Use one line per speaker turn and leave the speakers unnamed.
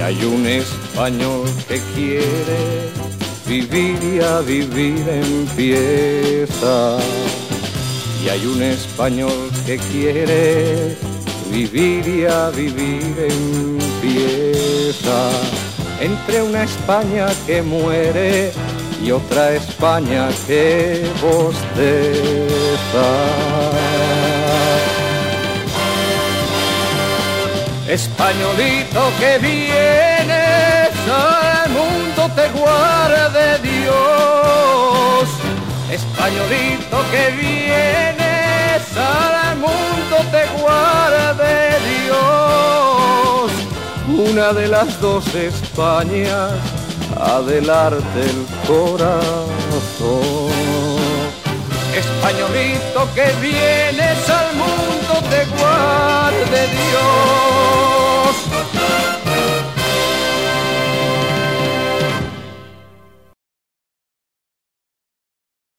hay un español que quiere vivir y a vivir empieza. Y hay un español que quiere vivir y a vivir empieza. Entre una España que muere y otra España que bosteza. Españolito que vienes al mundo te guarde Dios. Españolito que vienes al mundo te guarde Dios. Una de las dos Españas ha de darte el corazón. Españolito que vienes al mundo te guarde Dios.